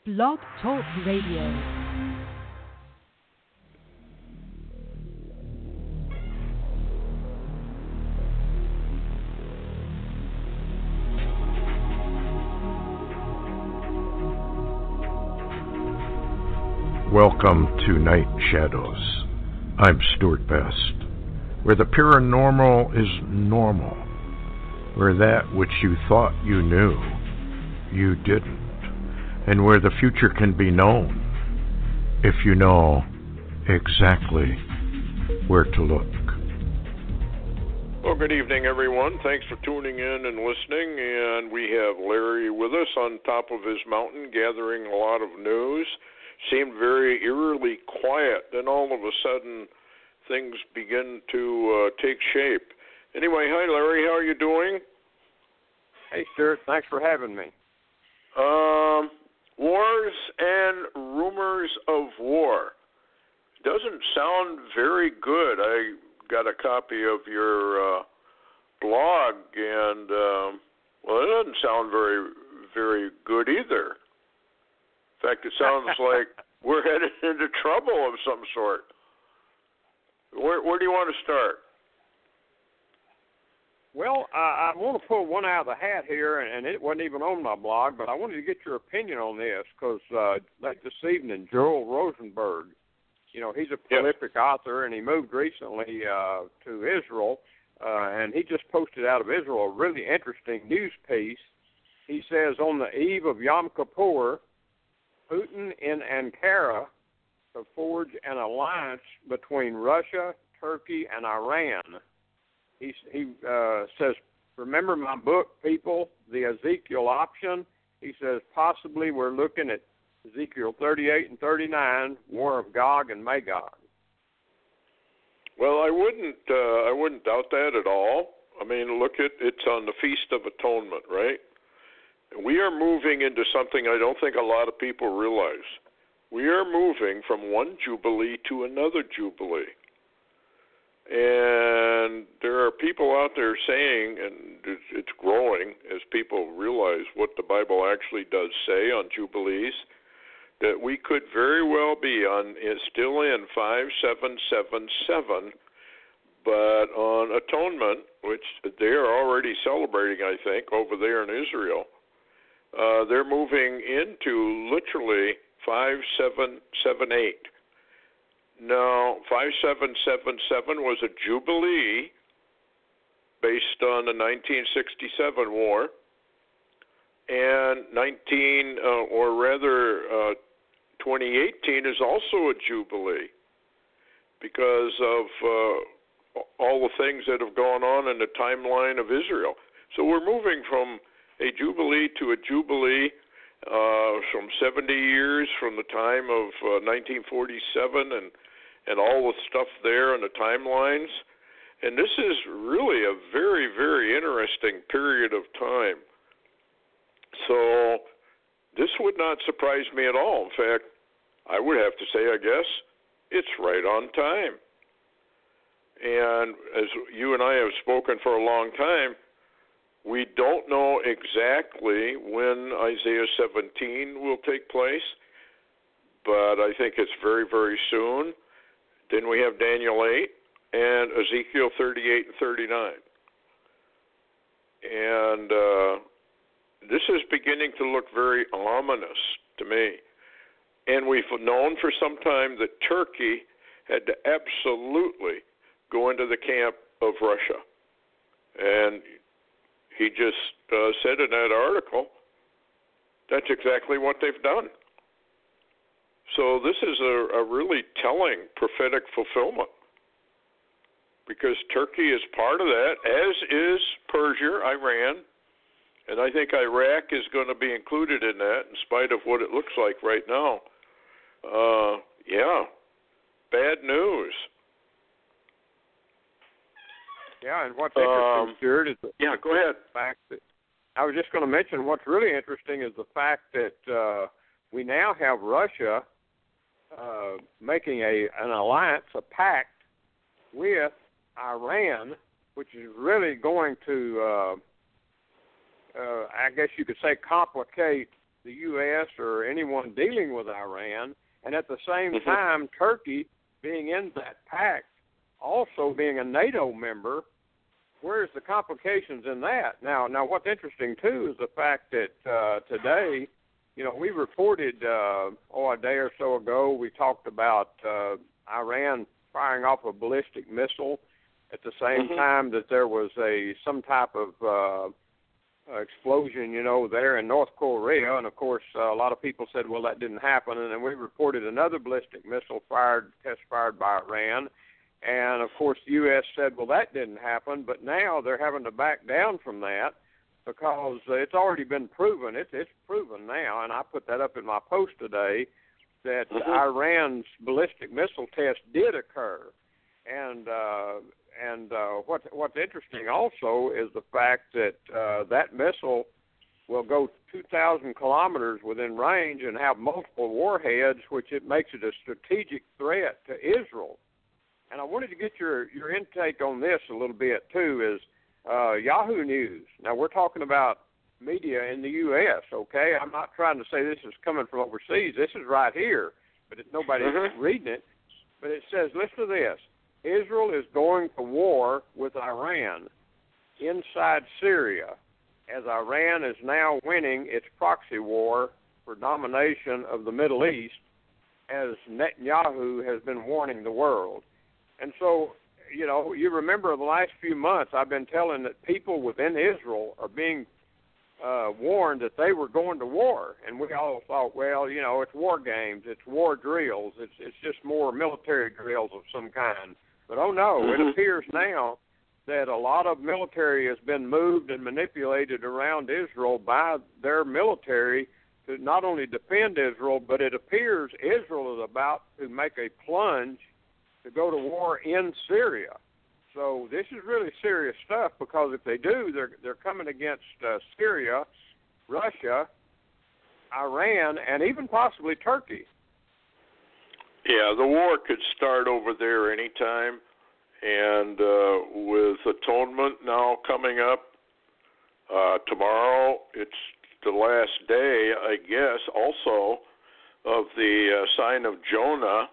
Blog Talk Radio. Welcome to Night Shadows. I'm Stuart Best, where the paranormal is normal, where that which you thought you knew, you didn't, and where the future can be known if you know exactly where to look. Well, good evening, everyone. Thanks for tuning in and listening. And we have Larry with us on top of his mountain gathering a lot of news. Seemed very eerily quiet. Then all of a sudden, things begin to take shape. Anyway, hi, Larry. How are you doing? Hey, Stuart. Thanks for having me. Wars and rumors of war. Doesn't sound very good. I got a copy of your blog, and, well, it doesn't sound very, very good either. In fact, it sounds like we're headed into trouble of some sort. Where do you want to start? Well, I want to pull one out of the hat here, and it wasn't even on my blog, but I wanted to get your opinion on this because late this evening, Joel Rosenberg, you know, he's a prolific author, and he moved recently to Israel, and he just posted out of Israel a really interesting news piece. He says, on the eve of Yom Kippur, Putin in Ankara to forge an alliance between Russia, Turkey, and Iran. He says, remember my book, people, the Ezekiel option? He says, possibly we're looking at Ezekiel 38 and 39, War of Gog and Magog. Well, I wouldn't doubt that at all. I mean, look at it's on the Feast of Atonement, right? We are moving into something I don't think a lot of people realize. We are moving from one Jubilee to another Jubilee. And there are people out there saying, and it's growing as people realize what the Bible actually does say on Jubilees, that we could very well be still in 5777, but on Atonement, which they are already celebrating, I think, over there in Israel, they're moving into literally 5778. Now, 5777 was a jubilee based on the 1967 war, and 2018 is also a jubilee because of all the things that have gone on in the timeline of Israel. So we're moving from a jubilee to a jubilee from 70 years from the time of 1947 and all the stuff there and the timelines. And this is really a very, very interesting period of time. So this would not surprise me at all. In fact, I would have to say, I guess, it's right on time. And as you and I have spoken for a long time, we don't know exactly when Isaiah 17 will take place, but I think it's very, very soon. Then we have Daniel 8 and Ezekiel 38 and 39. And this is beginning to look very ominous to me. And we've known for some time that Turkey had to absolutely go into the camp of Russia. And he just said in that article, that's exactly what they've done. So this is a really telling prophetic fulfillment because Turkey is part of that, as is Persia, Iran, and I think Iraq is going to be included in that in spite of what it looks like right now. Bad news. Yeah, and what's interesting, Stuart, is go ahead. Fact that I was just going to mention what's really interesting is the fact that we now have Russia making an alliance, a pact with Iran, which is really going to, I guess you could say, complicate the U.S. or anyone dealing with Iran, and at the same time, Turkey being in that pact, also being a NATO member. Where's the complications in that? Now, what's interesting too is the fact that today, we reported a day or so ago. We talked about Iran firing off a ballistic missile at the same time that there was some type of explosion, there in North Korea. And of course, a lot of people said, well, that didn't happen. And then we reported another ballistic missile test fired by Iran. And of course, the U.S. said, well, that didn't happen. But now they're having to back down from that because it's already been proven. It's proven now, and I put that up in my post today, that Iran's ballistic missile test did occur. And what's interesting also is the fact that that missile will go 2,000 kilometers within range and have multiple warheads, which it makes it a strategic threat to Israel. And I wanted to get your intake on this a little bit, too, is Yahoo News. Now, we're talking about media in the U.S., okay? I'm not trying to say this is coming from overseas. This is right here, but nobody's reading it. But it says, listen to this. Israel is going to war with Iran inside Syria, as Iran is now winning its proxy war for domination of the Middle East, as Netanyahu has been warning the world. And so, you remember the last few months I've been telling that people within Israel are being warned that they were going to war. And we all thought, well, it's war games, it's war drills, it's just more military drills of some kind. But, oh, no, it appears now that a lot of military has been moved and manipulated around Israel by their military to not only defend Israel, but it appears Israel is about to make a plunge to go to war in Syria. So this is really serious stuff, because if they do, they're coming against Syria, Russia, Iran, and even possibly Turkey. Yeah, the war could start over there anytime, and with Atonement now coming up tomorrow, it's the last day, I guess, also of the sign of Jonah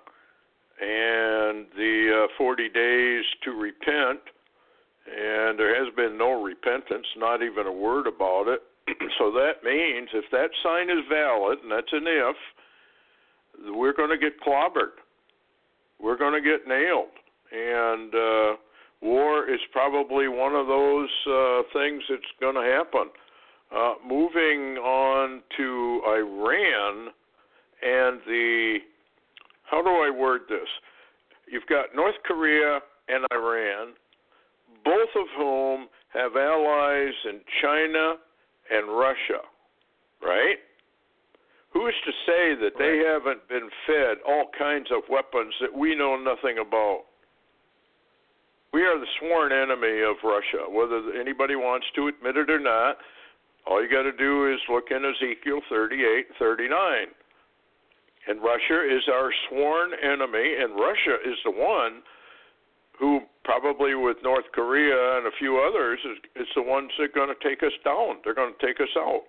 and the 40 days to repent, and there has been no repentance, not even a word about it. So that means if that sign is valid, and that's an if, we're going to get clobbered. We're going to get nailed. And war is probably one of those things that's going to happen. Moving on to Iran and how do I word this? You've got North Korea and Iran, both of whom have allies in China and Russia, right? Who is to say that they haven't been fed all kinds of weapons that we know nothing about? We are the sworn enemy of Russia, whether anybody wants to admit it or not. All you got to do is look in Ezekiel 38, 39. And Russia is our sworn enemy, and Russia is the one who probably with North Korea and a few others is the ones that are going to take us down. They're going to take us out.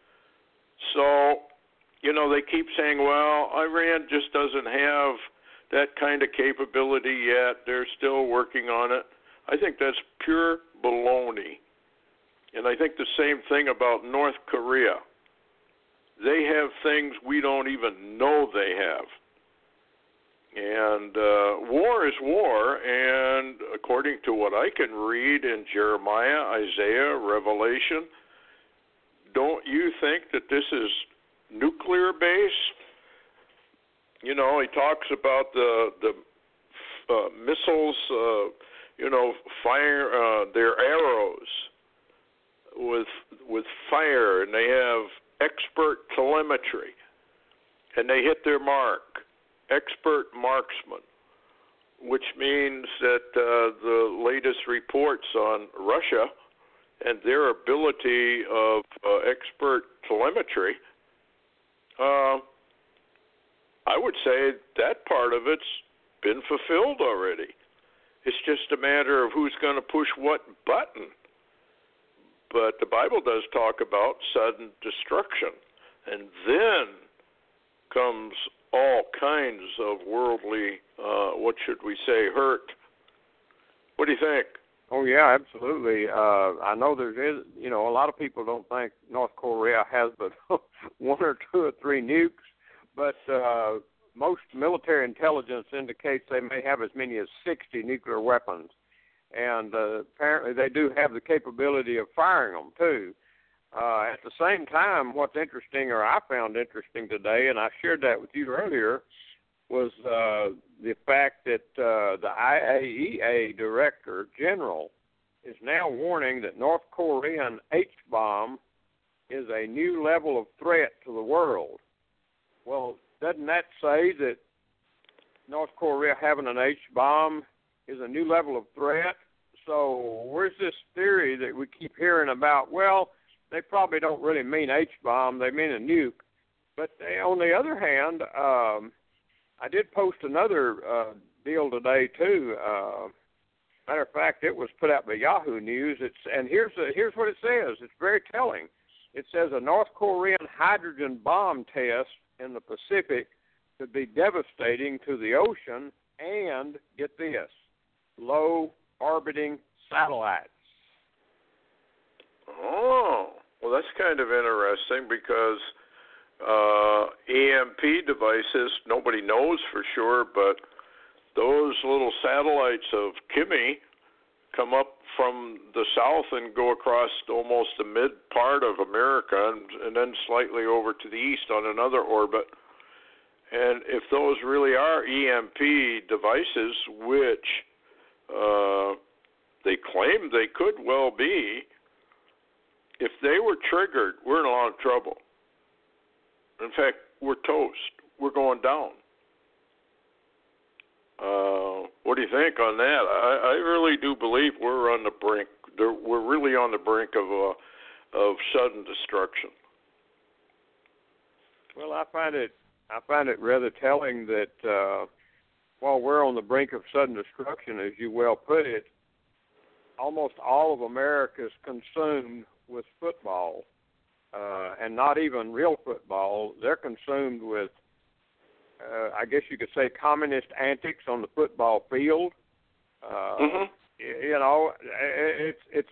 So, they keep saying, well, Iran just doesn't have that kind of capability yet. They're still working on it. I think that's pure baloney. And I think the same thing about North Korea. They have things we don't even know they have. And war is war, and according to what I can read in Jeremiah, Isaiah, Revelation, don't you think that this is nuclear-based? He talks about the missiles, fire their arrows with fire, and they have expert telemetry, and they hit their mark. Expert marksman, which means that the latest reports on Russia and their ability of expert telemetry, I would say that part of it's been fulfilled already. It's just a matter of who's going to push what button. But the Bible does talk about sudden destruction. and then comes all kinds of worldly, what should we say, hurt. What do you think? Oh, yeah, absolutely. I know a lot of people don't think North Korea has but 1 or 2 or 3 nukes, but most military intelligence indicates they may have as many as 60 nuclear weapons. And apparently they do have the capability of firing them, too. At the same time, what's interesting, or I found interesting today, and I shared that with you earlier, was the fact that the IAEA Director General is now warning that North Korean H-bomb is a new level of threat to the world. Well, doesn't that say that North Korea having an H-bomb is a new level of threat? So where's this theory that we keep hearing about, well, they probably don't really mean H-bomb, they mean a nuke. But on the other hand, I did post another deal today, too. Matter of fact, it was put out by Yahoo News. And here's what it says. It's very telling. It says a North Korean hydrogen bomb test in the Pacific could be devastating to the ocean and, get this, low-orbiting satellites. Oh, well, that's kind of interesting because EMP devices, nobody knows for sure, but those little satellites of Kimmy come up from the south and go across almost the mid part of America and then slightly over to the east on another orbit. And if those really are EMP devices, which they claim they could well be, if they were triggered, we're in a lot of trouble. In fact, we're toast. We're going down. What do you think on that? I really do believe we're on the brink. We're really on the brink of sudden destruction. Well, I find it rather telling that while we're on the brink of sudden destruction, as you well put it, almost all of America is consumed with football, and not even real football. They're consumed with, I guess you could say, communist antics on the football field. You know, it's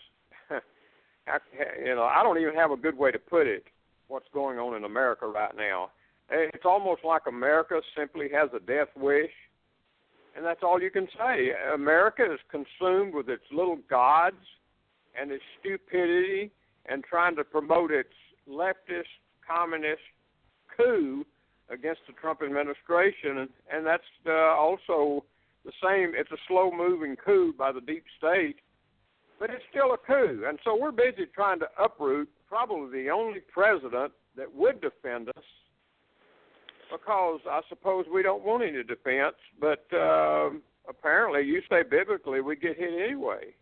I don't even have a good way to put it, what's going on in America right now. It's almost like America simply has a death wish, and that's all you can say. America is consumed with its little gods and its stupidity and trying to promote its leftist, communist coup against the Trump administration, and that's also the same. It's a slow-moving coup by the deep state, but it's still a coup. And so we're busy trying to uproot probably the only president that would defend us, because I suppose we don't want any defense, but apparently you say biblically we get hit anyway.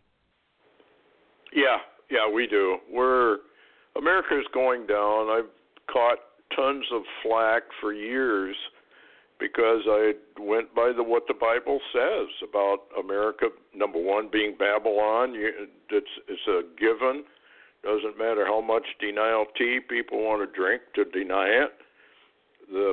Yeah, we do. America's going down. I've caught tons of flack for years because I went by what the Bible says about America. Number one, being Babylon. It's a given. Doesn't matter how much denial tea people want to drink to deny it. The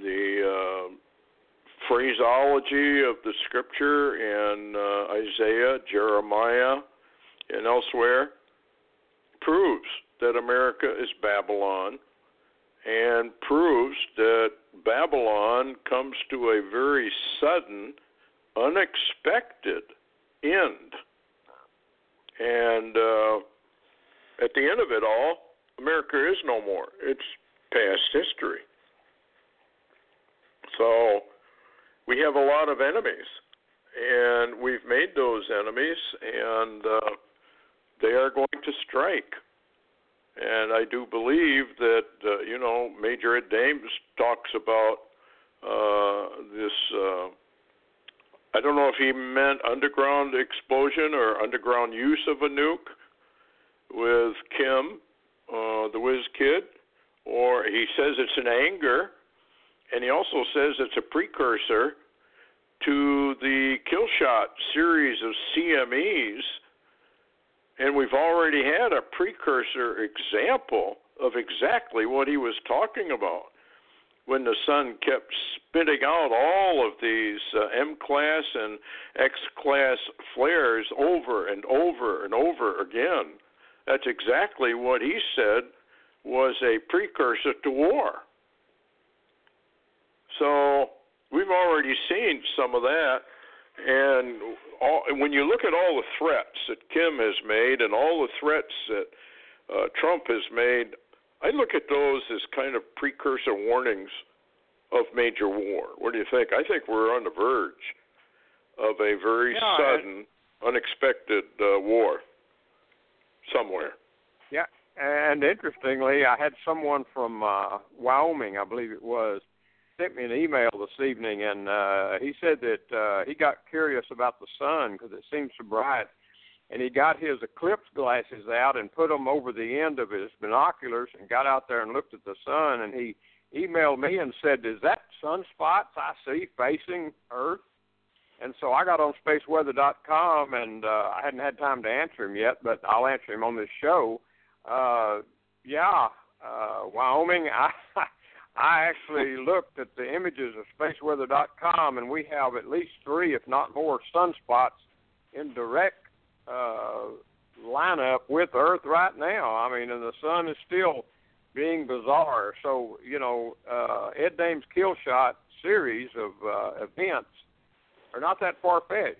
phraseology of the Scripture in Isaiah, Jeremiah, and elsewhere proves that America is Babylon, and proves that Babylon comes to a very sudden, unexpected end. And at the end of it all, America is no more. It's past history. So we have a lot of enemies, and we've made those enemies, and they are going to strike. And I do believe that, Major Ed Dames talks about this, I don't know if he meant underground explosion or underground use of a nuke with Kim, the whiz kid, or he says it's an anger, and he also says it's a precursor to the kill shot series of CMEs. And we've already had a precursor example of exactly what he was talking about when the sun kept spitting out all of these M-class and X-class flares over and over and over again. That's exactly what he said was a precursor to war. So we've already seen some of that, and when you look at all the threats that Kim has made and all the threats that Trump has made, I look at those as kind of precursor warnings of major war. What do you think? I think we're on the verge of a very sudden, unexpected war somewhere. Yeah, and interestingly, I had someone from Wyoming, I believe it was, sent me an email this evening, and he said that he got curious about the sun because it seemed so bright, and he got his eclipse glasses out and put them over the end of his binoculars and got out there and looked at the sun, and he emailed me and said, "Is that sunspots I see facing Earth?" And so I got on spaceweather.com, and I hadn't had time to answer him yet, but I'll answer him on this show. Wyoming, I actually looked at the images of spaceweather.com, and we have at least 3, if not more, sunspots in direct lineup with Earth right now. I mean, and the sun is still being bizarre. So, Ed Dame's Kill Shot series of events are not that far-fetched.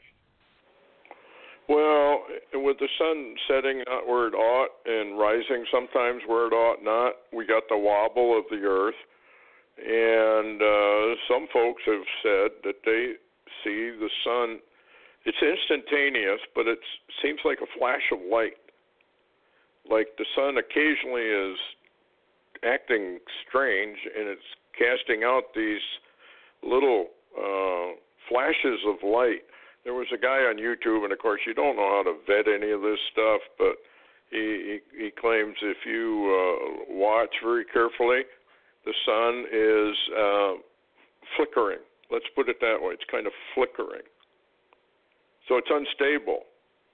Well, with the sun setting not where it ought and rising sometimes where it ought not, we got the wobble of the Earth. And some folks have said that they see the sun, it's instantaneous, but it seems like a flash of light. Like the sun occasionally is acting strange, and it's casting out these little flashes of light. There was a guy on YouTube, and of course you don't know how to vet any of this stuff, but he claims if you watch very carefully, the sun is flickering. Let's put it that way. It's kind of flickering. So it's unstable.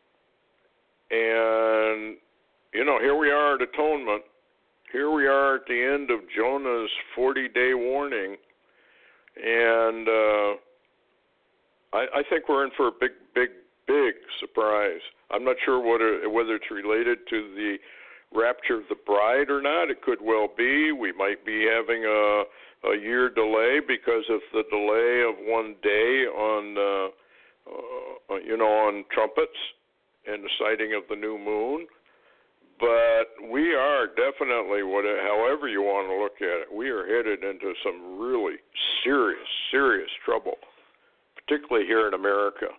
And, here we are at Atonement. Here we are at the end of Jonah's 40-day warning. And I think we're in for a big, big, big surprise. I'm not sure whether it's related to the rapture of the bride or not. It could well be. We might be having a year delay because of the delay of one day on trumpets and the sighting of the new moon. But we are definitely, however you want to look at it, we are headed into some really serious, serious trouble, particularly here in America.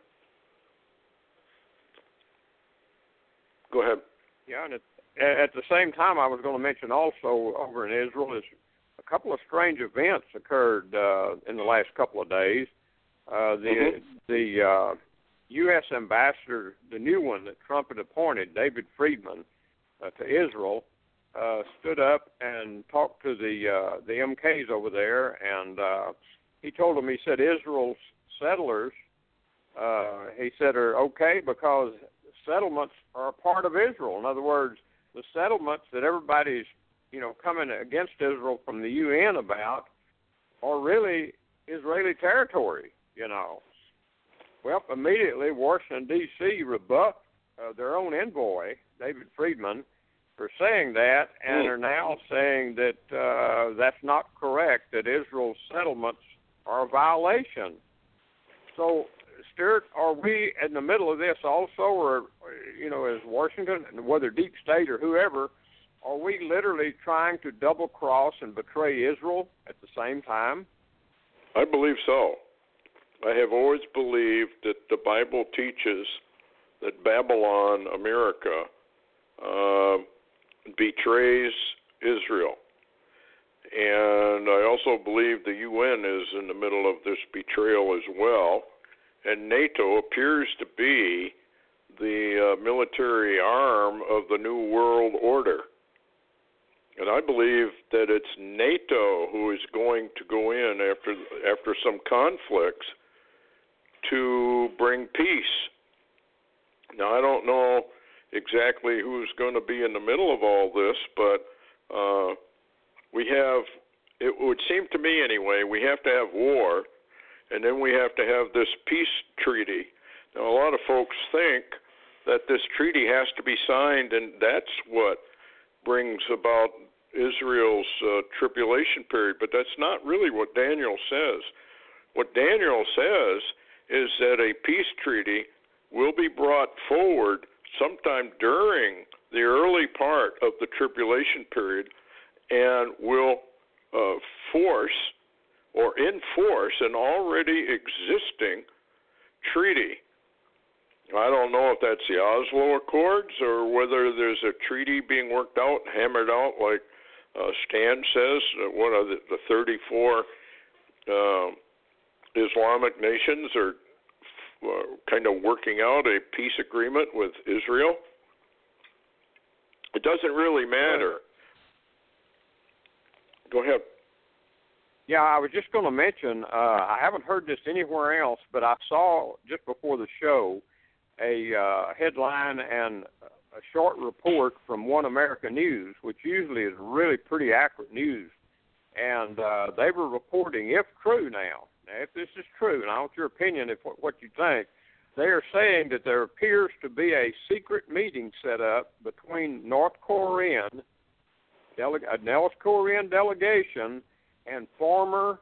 Go ahead. Yeah, and at the same time, I was going to mention also over in Israel is a couple of strange events occurred in the last couple of days. The U.S. ambassador, the new one that Trump had appointed, David Friedman, to Israel, stood up and talked to the MKs over there, and he told them, he said, Israel's settlers, he said, are okay because settlements are a part of Israel. In other words, the settlements that everybody's, coming against Israel from the UN about are really Israeli territory, Well, immediately Washington, D.C. rebuffed their own envoy, David Friedman, for saying that, and are now saying that that's not correct, that Israel's settlements are a violation. So, Stuart, are we in the middle of this also, or, as Washington, whether deep state or whoever, are we literally trying to double-cross and betray Israel at the same time? I believe so. I have always believed that the Bible teaches that Babylon, America, betrays Israel. And I also believe the UN is in the middle of this betrayal as well. And NATO appears to be the military arm of the New World Order. And I believe that it's NATO who is going to go in after some conflicts to bring peace. Now, I don't know exactly who's going to be in the middle of all this, but it would seem to me anyway, we have to have war, and then we have to have this peace treaty. Now, a lot of folks think that this treaty has to be signed, and that's what brings about Israel's tribulation period, but that's not really what Daniel says. What Daniel says is that a peace treaty will be brought forward sometime during the early part of the tribulation period and will force or enforce an already existing treaty. I don't know if that's the Oslo Accords or whether there's a treaty being worked out, hammered out, like Stan says, one of the 34 Islamic nations are kind of working out a peace agreement with Israel. It doesn't really matter. Go ahead. Yeah, I was just going to mention, I haven't heard this anywhere else, but I saw just before the show a headline and a short report from One America News, which usually is really pretty accurate news. And they were reporting, if true now, if this is true, and I want your opinion of what you think, they are saying that there appears to be a secret meeting set up between North Korean delegation and former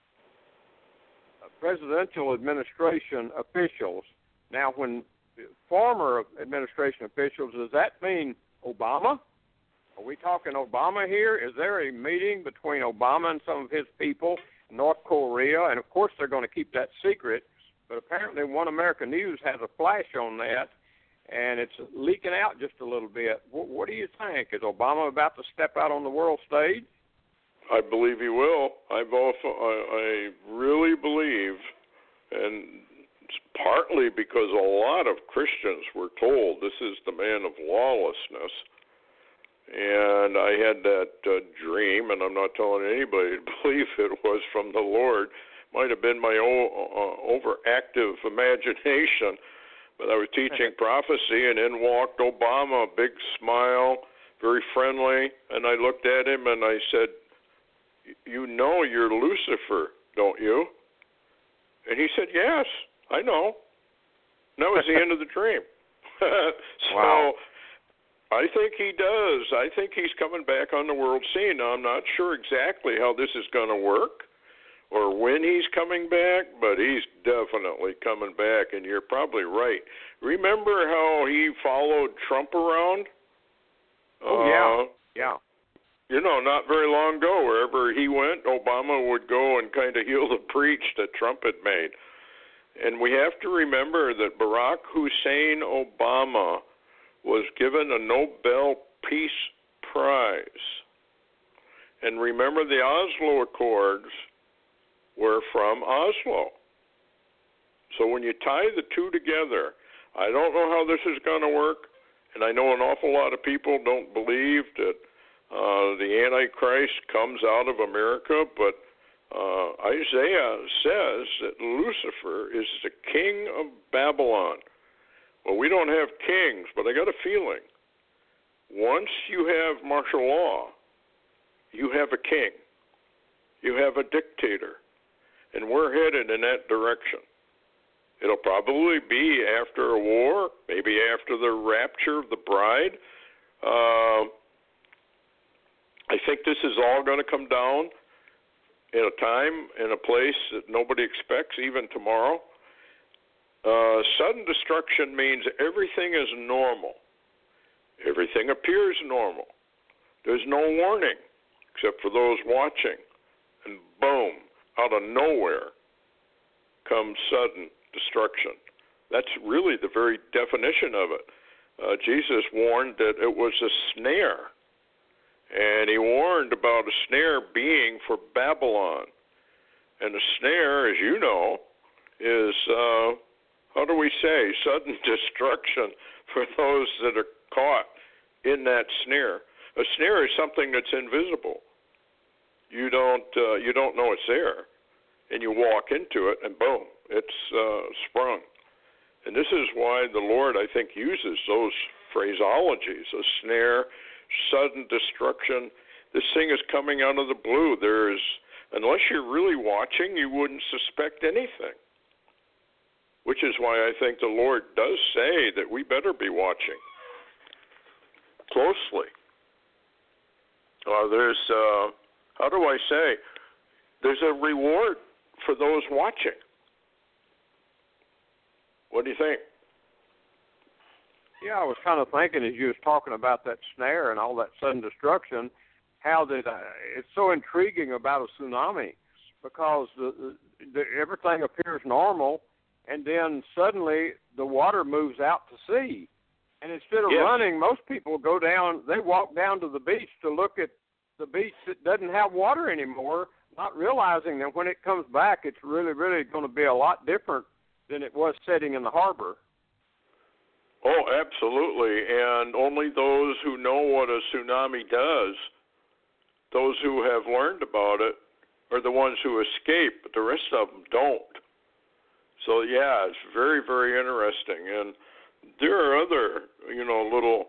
presidential administration officials. Now, when former administration officials, does that mean Obama? Are we talking Obama here? Is there a meeting between Obama and some of his people in North Korea? And, of course, they're going to keep that secret. But apparently One America News has a flash on that, and it's leaking out just a little bit. What do you think? Is Obama about to step out on the world stage? I believe he will. I really believe, and it's partly because a lot of Christians were told this is the man of lawlessness. And I had that dream, and I'm not telling anybody to believe it was from the Lord. Might have been my overactive imagination, but I was teaching prophecy, and in walked Obama, a big smile, very friendly, and I looked at him and I said, "You know you're Lucifer, don't you?" And he said, "Yes, I know." And that was the end of the dream. Wow. I think he does. I think he's coming back on the world scene. Now, I'm not sure exactly how this is going to work or when he's coming back, but he's definitely coming back, and you're probably right. Remember how he followed Trump around? Oh, yeah. You know, not very long ago, wherever he went, Obama would go and kind of heal the breach that Trump had made. And we have to remember that Barack Hussein Obama was given a Nobel Peace Prize. And remember, the Oslo Accords were from Oslo. So when you tie the two together, I don't know how this is going to work, and I know an awful lot of people don't believe that the Antichrist comes out of America, but Isaiah says that Lucifer is the king of Babylon. Well, we don't have kings, but I got a feeling once you have martial law, you have a king. You have a dictator. And we're headed in that direction. It'll probably be after a war, maybe after the rapture of the bride. I think this is all going to come down in a time, in a place that nobody expects, even tomorrow. Sudden destruction means everything is normal. Everything appears normal. There's no warning except for those watching. And boom, out of nowhere comes sudden destruction. That's really the very definition of it. Jesus warned that it was a snare. And he warned about a snare being for Babylon. And a snare, as you know, is, how do we say, sudden destruction for those that are caught in that snare. A snare is something that's invisible. You don't know it's there. And you walk into it, and boom, it's sprung. And this is why the Lord, I think, uses those phraseologies, a snare, sudden destruction. This thing is coming out of the blue. Unless you're really watching, you wouldn't suspect anything. Which is why I think the Lord does say that we better be watching closely. How do I say? There's a reward for those watching. What do you think? Yeah, I was kind of thinking as you was talking about that snare and all that sudden destruction, how it's so intriguing about a tsunami, because everything appears normal, and then suddenly the water moves out to sea. And instead of running, most people they walk down to the beach to look at the beach that doesn't have water anymore, not realizing that when it comes back, it's really, really going to be a lot different than it was sitting in the harbor. Oh, absolutely. And only those who know what a tsunami does, those who have learned about it, are the ones who escape, but the rest of them don't. So, yeah, it's very, very interesting. And there are other, little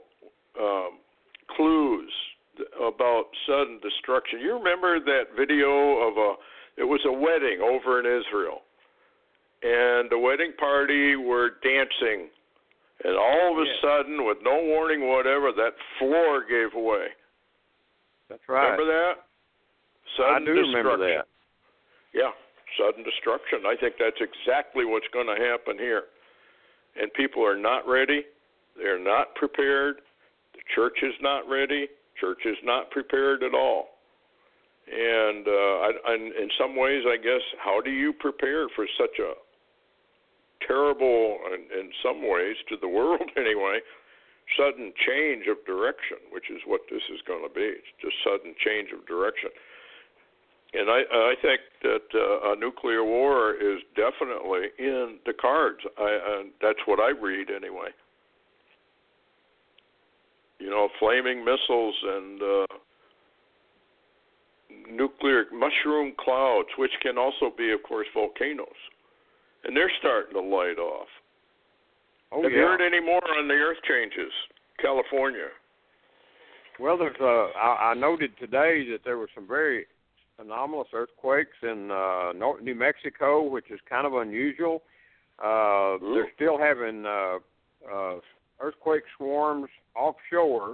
clues about sudden destruction. You remember that video it was a wedding over in Israel, and the wedding party were dancing, and all of a sudden, with no warning whatever, that floor gave away. That's right. Remember that? Sudden I do remember that. Yeah, sudden destruction. I think that's exactly what's going to happen here. And people are not ready. They're not prepared. The church is not ready. Church is not prepared at all. And in some ways, I guess, how do you prepare for such a terrible, in some ways, to the world anyway, sudden change of direction, which is what this is going to be. It's just sudden change of direction. And I think that a nuclear war is definitely in the cards. That's what I read anyway. Flaming missiles and nuclear mushroom clouds, which can also be, of course, volcanoes. And they're starting to light off. Have you heard any more on the earth changes, California? Well, I noted today that there were some very anomalous earthquakes in New Mexico, which is kind of unusual. They're still having earthquake swarms offshore,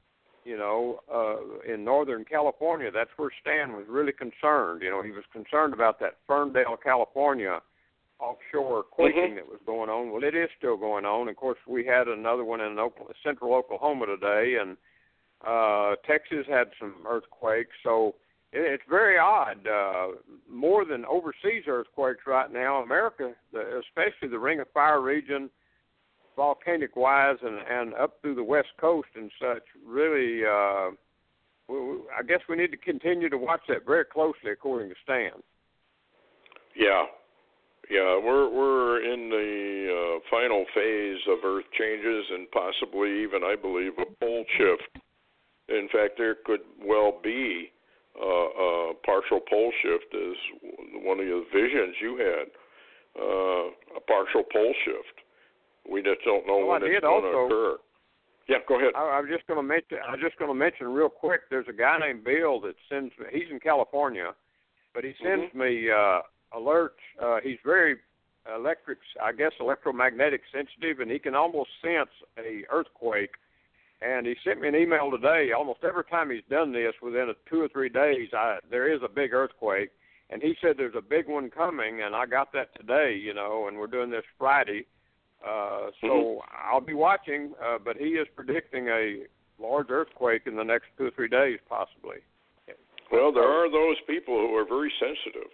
in Northern California. That's where Stan was really concerned. He was concerned about that Ferndale, California offshore quaking that was going on. Well, it is still going on. Of course, we had another one in central Oklahoma today, and Texas had some earthquakes. So it's very odd. More than overseas earthquakes right now, America, especially the Ring of Fire region, volcanic-wise, and up through the West Coast and such, really, I guess we need to continue to watch that very closely, according to Stan. Yeah, we're in the final phase of Earth changes, and possibly even, I believe, a pole shift. In fact, there could well be a partial pole shift, as one of the visions you had, a partial pole shift. We just don't know when it's going to occur. Yeah, go ahead. I was just going to mention real quick. There's a guy named Bill that sends me. He's in California, but he sends me alerts. He's very electromagnetic sensitive, and he can almost sense a earthquake. And he sent me an email today. Almost every time he's done this, within 2 or 3 days, there is a big earthquake. And he said there's a big one coming, and I got that today, and we're doing this Friday. So I'll be watching, but he is predicting a large earthquake in the next 2 or 3 days, possibly. Well, there are those people who are very sensitive.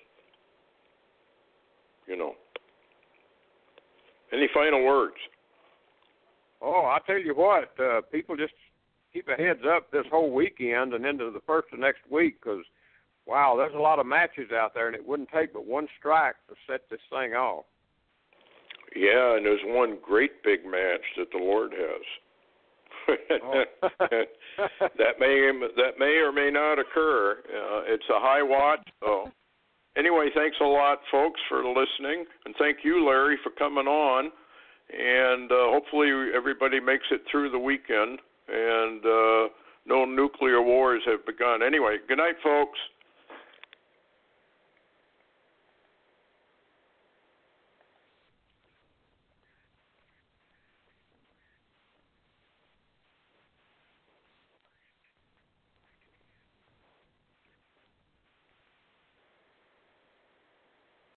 Any final words? Oh, I'll tell you what, people just keep a heads up this whole weekend and into the first of next week, because, wow, there's a lot of matches out there, and it wouldn't take but one strike to set this thing off. Yeah, and there's one great big match that the Lord has. that may or may not occur. It's a high watch. So anyway, thanks a lot, folks, for listening, and thank you, Larry, for coming on. And hopefully everybody makes it through the weekend. And no nuclear wars have begun. Anyway, good night, folks.